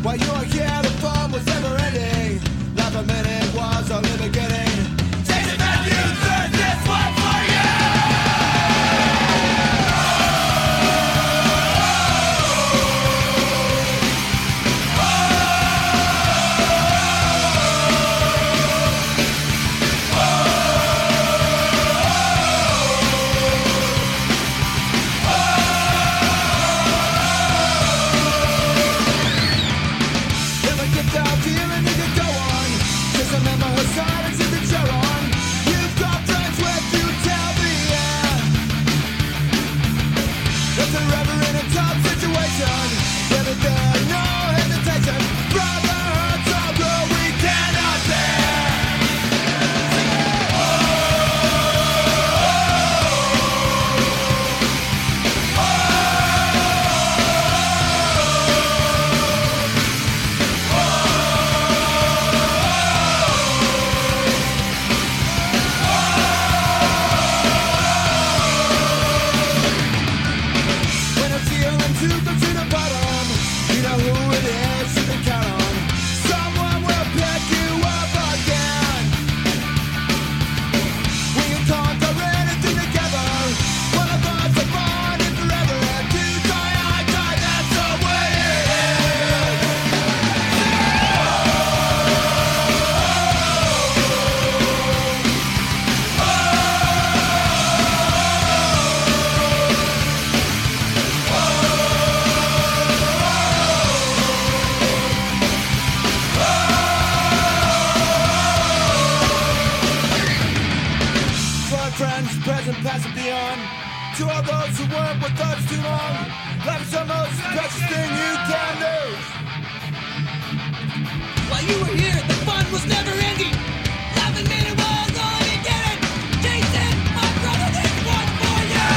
While you were here, the fun was never ending. Life a minute was only beginning. Jason Matthews, there's this one for you. Remember her silence in the chair on. You've got friends with you till the end. If they're ever in a tough situation, then if there's no hesitation, brotherhood so good we cannot bear. Friends, present, past and beyond. To all those who weren't with us too long, life is the most precious thing you can do. While you were here, the fun was never ending. Laughing made it was all you did. Jason, my brother, this one for you.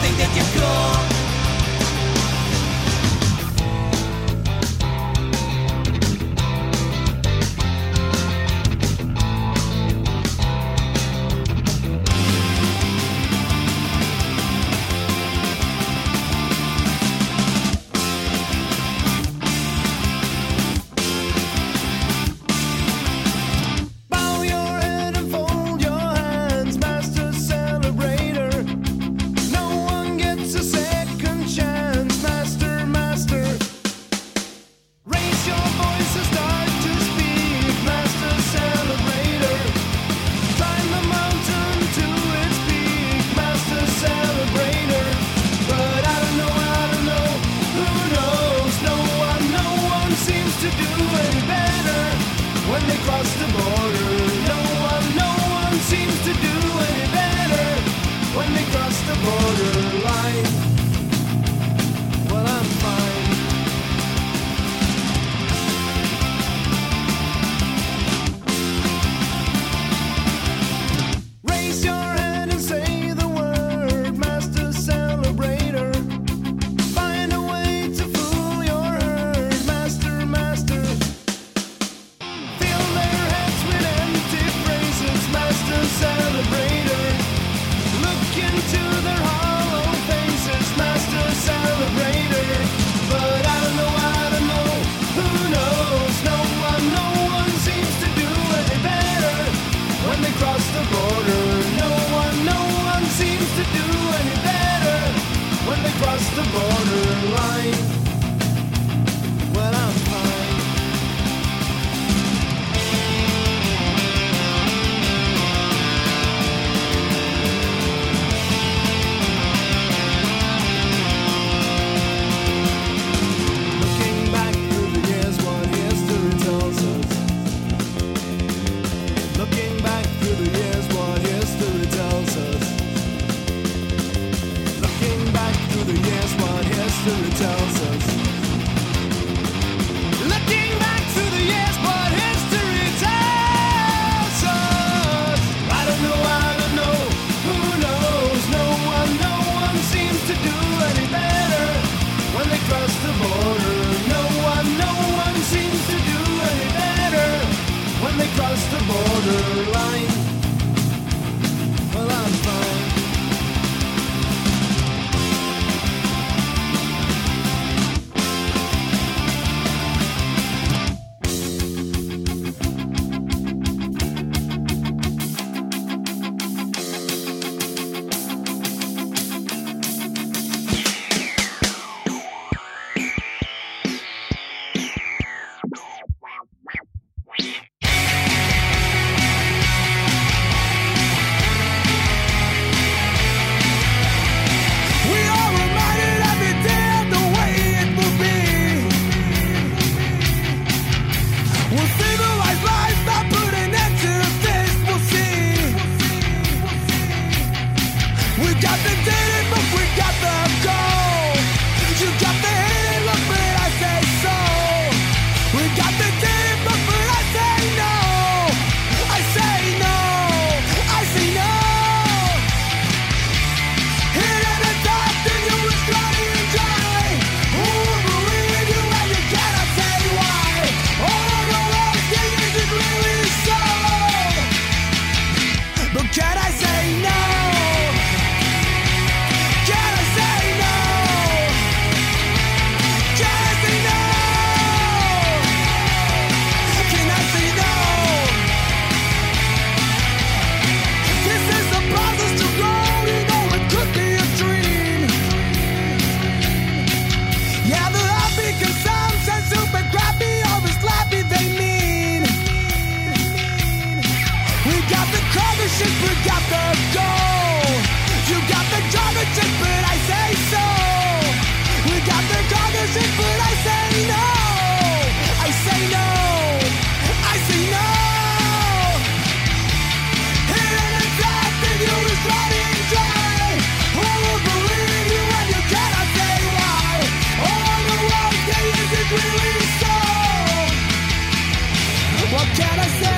think that you're cool. Bow your head and fold your hands, master celebrator. No one gets a second chance, master, master. Raise your voice and start to speak, master celebrator. Climb the mountain to its peak, master celebrator. But I don't know, who knows? No one seems to do any better when they cross the border. No one seems to do any better when they cross the borderline. Well, I'm fine. Raise your hand and say the word, master celebrator. Find a way to fool your herd, master, master. Fill their heads with empty phrases, master celebrator. Look into their hollow faces, master celebrator. But I don't know, who knows? No one seems to do any better when they cross the border. No one seems to do any better when they cross the borderline. Well, I'm fine. Looking back through the years, what history tells us. Looking back through the years, what history tells us. Looking back through the years, what history tells us. Looking back through the years, what history tells us. I don't know, who knows? No one seems to do any better when they cross the border. No one seems to do any better when they cross the borderline. Well, I'm fine. We are reminded every day of the way it will be. We'll civilize life, not put an end to this, we'll see. We got the data, but we got the goal. You got the hate, look, but I say so. We got the data, but I say no. I say no. I say no. Hit at the top, then you was bloody and dry. Who will believe you when you cannot say why? All of the wrong thing is it really so? But can I say no? Can I say no? Can I say no? Can I say no? This is the process to grow, you know it could be a dream. Yeah, the happy consumption, super crappy, always slappy, they mean. We got the cover shit, we got the goal. You got the jargon shit, but I say so. We got the jargon shit, but I say no. I say no. I say no. Hit at the top, then you was bloody and dry. Who will believe you when you cannot say why? All the wrong thing is it really so? What can I say?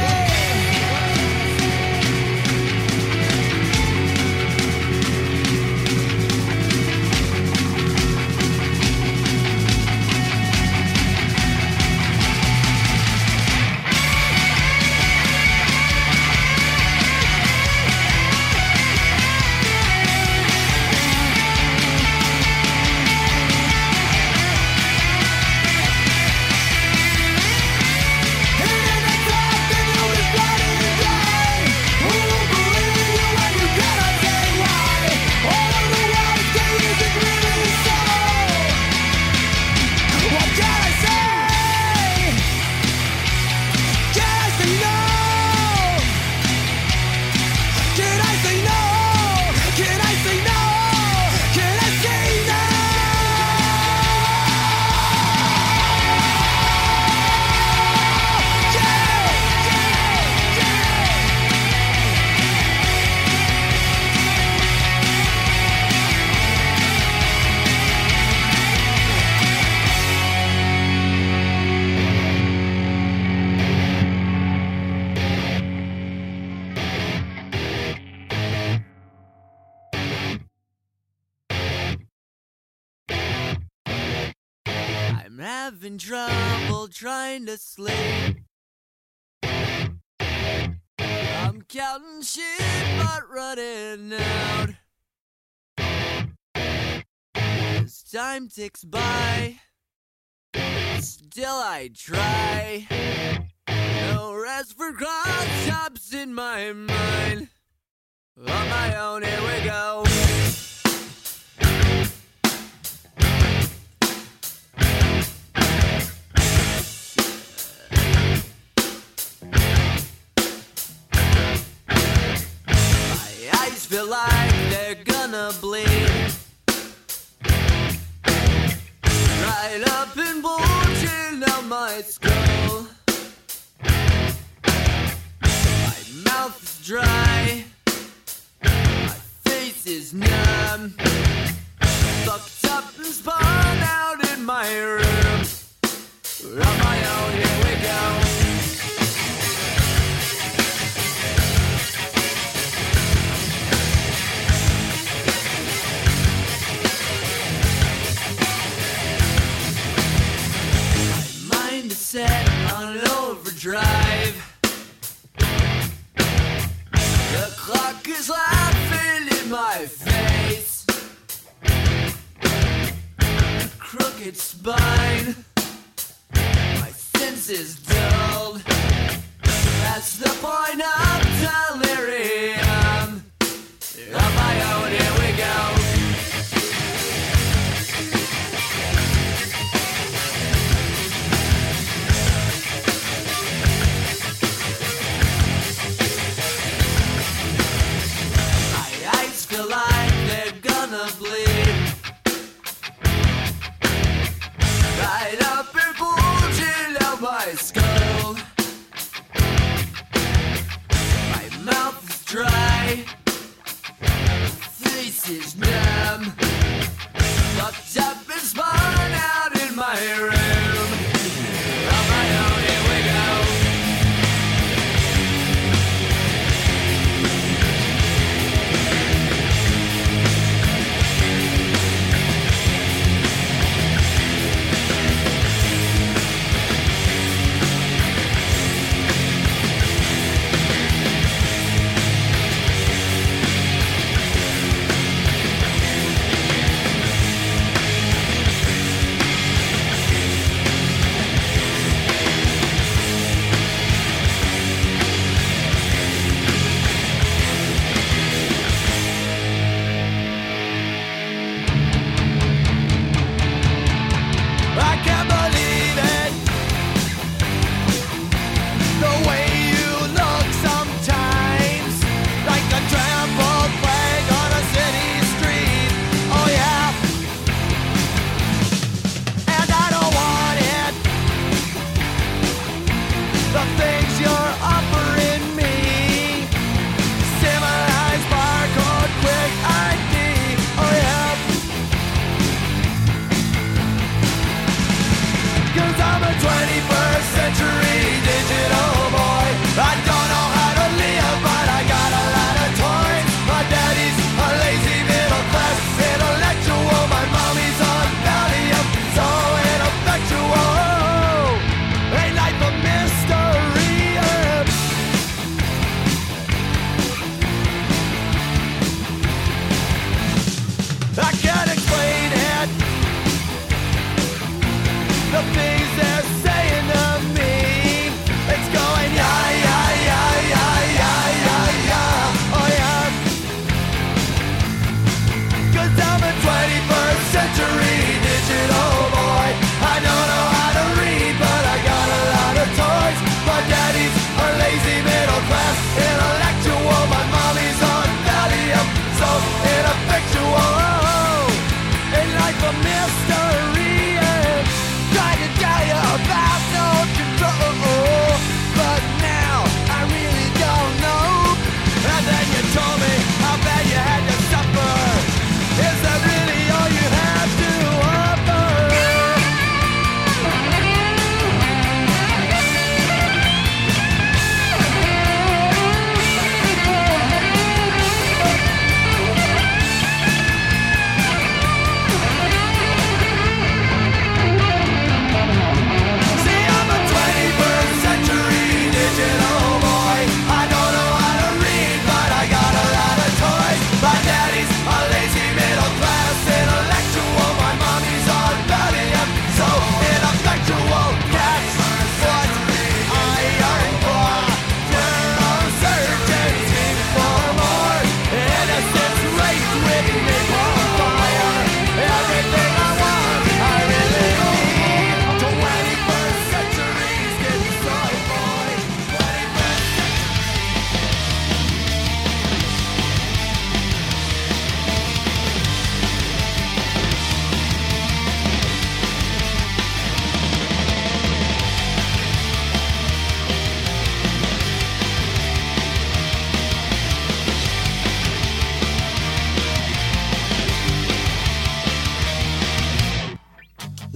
I'm having trouble trying to sleep. I'm counting sheep but running out. As time ticks by, still I try. No rest for cross-tops in my mind. On my own, here we go. My eyes feel like they're gonna bleed. Right up and bulging out my skull. My mouth is dry. My face is numb. Fucked up and spun out in my room. On my own, here we go. Set on overdrive. The clock is laughing in my face. A crooked spine. My senses dulled. That's the point of delirium. On my own, here we go. Feel like they're gonna bleed. Right up and bulging out my skull. My mouth is dry. My face is numb. Fucked up and spun out in my room. On my own, here we go.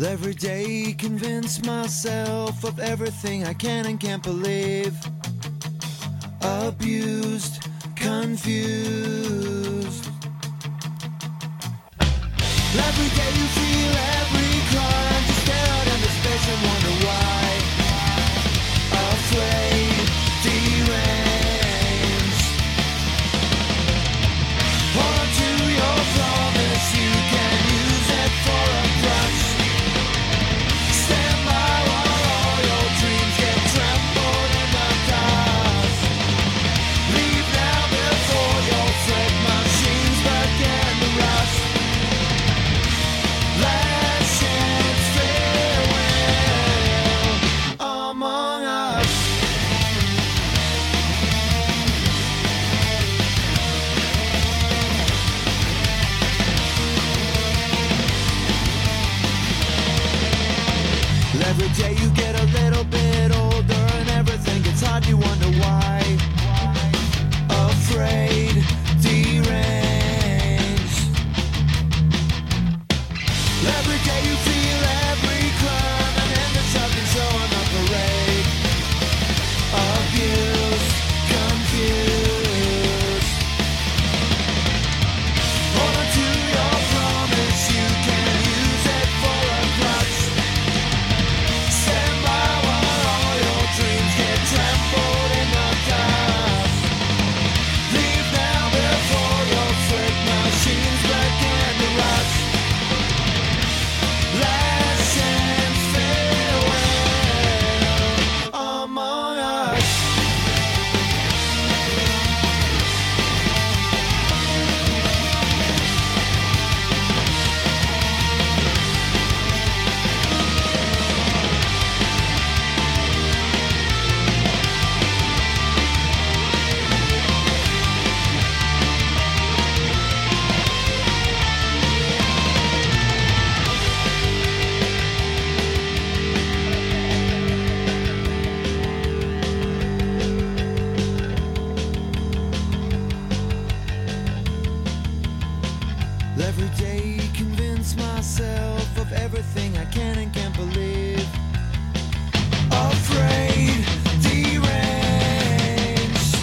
Every day convince myself of everything I can and can't believe. Abused, confused. Every day you feel every crime, just stare out into space and wonder why. Afraid, deranged. Hold on to your promise, you can use it for a crutch. Stand by while all your dreams get trampled in the dust. Leave now before your threat machines begin to rust. Last chance farewell among us. Every day you get a little bit older and everything gets hard, you wonder why. Afraid, deranged. Every day you feel every crime and end it's up and so on the parade. Abused, confused. Hold on to your promise, you can use it for a crutch. Stand by while all your dreams get trampled in the dust. Leave now before your flick machines begin to rust. Last chance farewell among us. Every day convince myself of everything I can and can't believe. Afraid, deranged.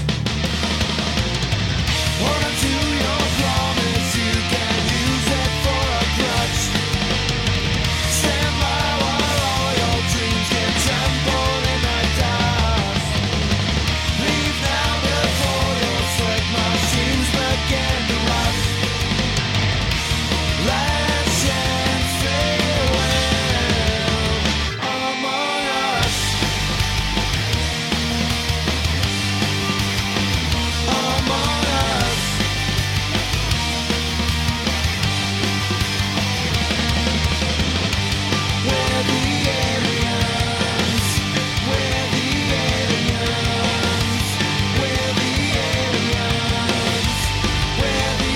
Hold on to your promise, you can use it for a crutch. Stand by while all your dreams get trampled in the dust. Leave now before your sweat machines begin to rust. Last chance farewell among us. Among us. We're the aliens. We're the aliens. We're the aliens. We're the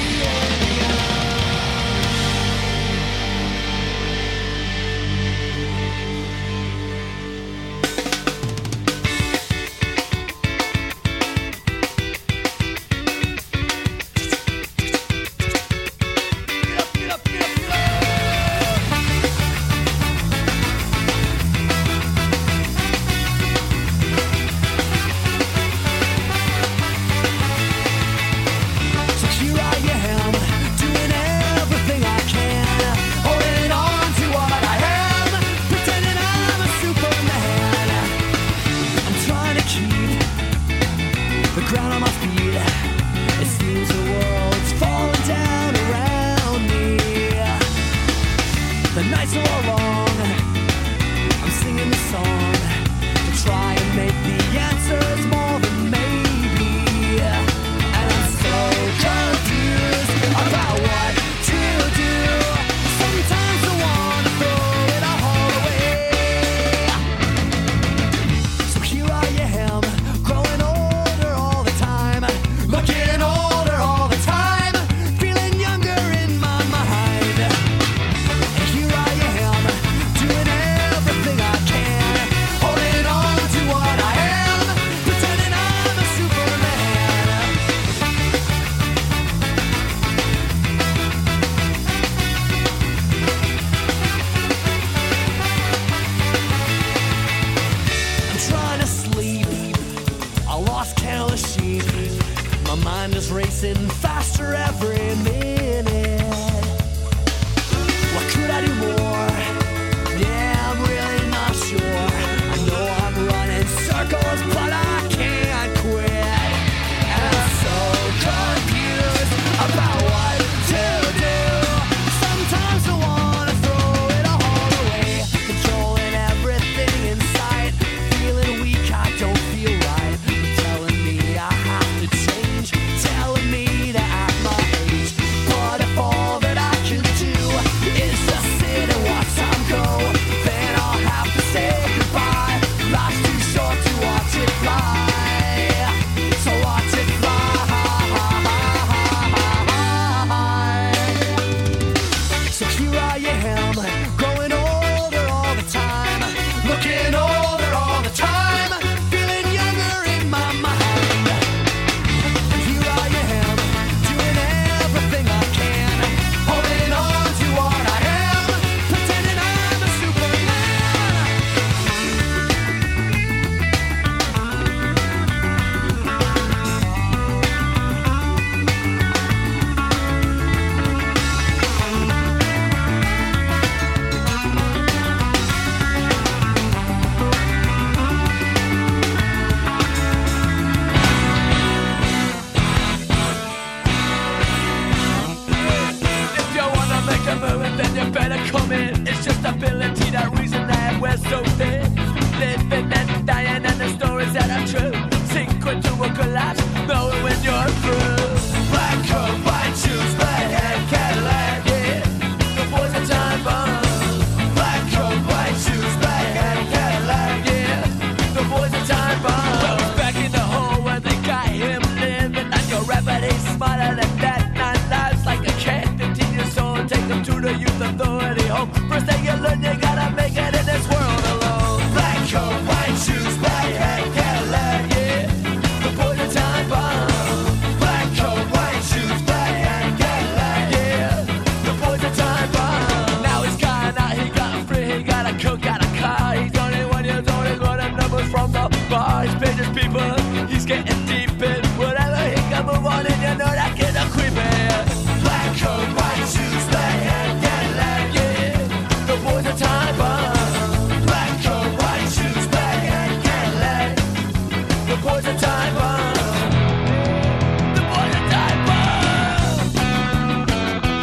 So here I am, doing everything I can, holding on to what I am, pretending I'm a Superman. I'm trying to keep the ground on my feet. It seems the world's falling down around me. The nights are all long. I'm singing the song to try and make the answers more than maybe. And I'm so confused about what to do. Sometimes I wanna throw it all away. So here I am, growing older all the time, looking older all the time, feeling younger in my mind. And here I am, lost count of sheep. My mind is racing faster every minute. What could I do more? Yeah, I'm really not sure. I know I'm running circles, but I can't quit. And I'm so confused about what to do. Sometimes I wanna throw it all away, controlling everything in sight. Feeling weak, I don't feel right. They're telling me I have to change, telling me that at my age. But if all that I can do is just sit and watch time go, then I'll have to say goodbye. Life's too short to watch it fly, so watch it fly. So here I am, growing older all the time, looking older all the time, feeling younger in my mind. Here I am, doing everything I can, holding on to what I am, pretending I'm a Superman. If you wanna make a movement, then you better come in. It's just ability, that reason that we're so thin. Living and dying, and the stories that are true. Secret to a collapse, knowing when you're through. Black coat, white shoes, black hat, Cadillac, yeah. The boys are time bomb. Black coat, white shoes, black hat, Cadillac, yeah. The boys are time bomb. Well, it's back in the hole where they got him living like a rapper. He's smarter than that. 9 lives like a cat, 15 years old. Take him to the youth authority home. First thing you learn, you gotta make it in this world alone. Black coat, white shoes, black hat, Cadillac, yeah. The boys are time bomb. Black coat, white shoes, black hat, Cadillac, yeah. The boys are time bomb. Now he's gone out, he got free, he got a coat, got a car. He's 21 years old, he got the numbers from the bar. He's paid his people, he's getting deep in whatever he can move on, and you know that kid a creeping. Black coat, white shoes, black hat, Cadillac, yeah. The boys are time bomb. Black coat, white shoes, black hat, Cadillac. The boys are time bomb. The boys are time bomb.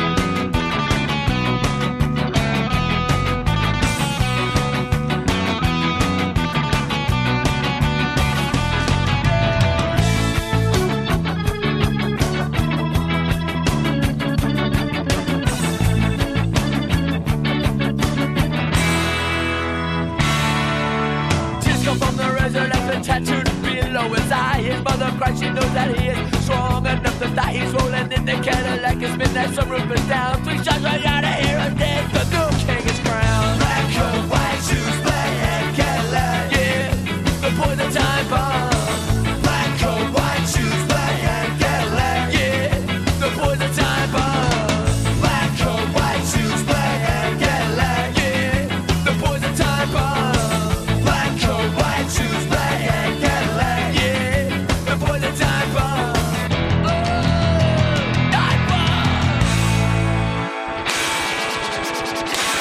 Tears come from the razor that's been tattooed below his eye. His mother cries, she knows that he is strong enough to die. He's rolling in the Cadillac, it's midnight, some roof is down. 3 shots right out of here and dead, the new king is crowned. Black coat, white shoes, black hat, Cadillac, yeah. The boys are time bomb. Black coat, white shoes, black hat, Cadillac, yeah. The boys are time bomb. Black coat, white shoes, black hat, Cadillac, yeah. The boys are time bomb. Black coat, white shoes, black hat, Cadillac, yeah. The boys are time bomb. Oh, time bomb.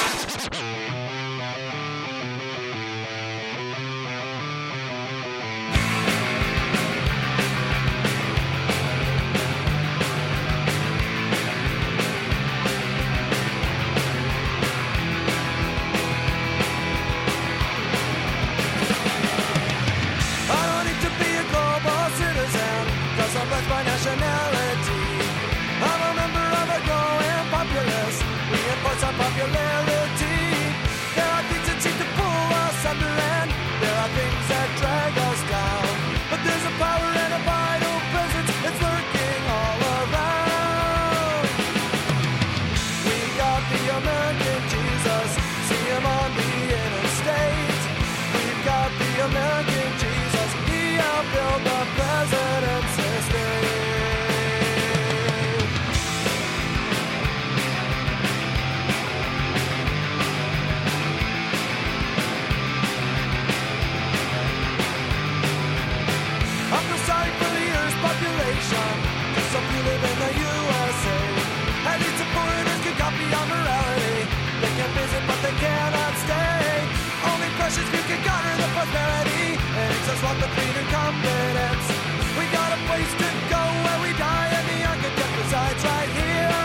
nation, just so few live in the USA. At least the foreigners can copy our morality. They can visit but they cannot stay. Only precious few can garner the prosperity. It makes us walk with freedom and confidence. We got a place to go where we die, and the architect resides right here.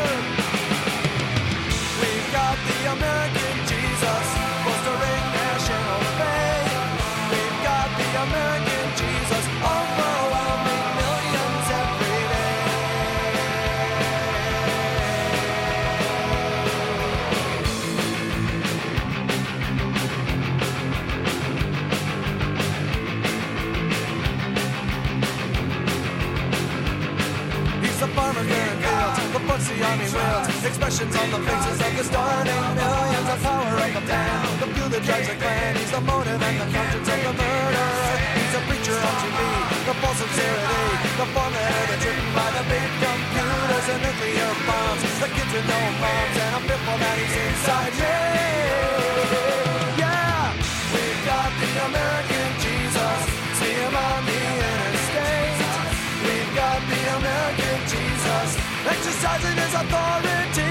We've got the American Jesus, fostering national faith. We've got the American Jesus, overwhelming millions every day. He's the farmer clearing fields, the books the army wields, expressions on the faces of the starving millions, the power of the plan, the fuel that drives the clan. He's the motive and the conscience of the murderer. He's a preacher on TV, the false sincerity, the formula that's written by the big computers and nuclear bombs, the kids with no moms, and I'm fearful that he's inside me. Yeah, we've got the American Jesus, see him on the interstate. We've got the American Jesus, exercising his authority.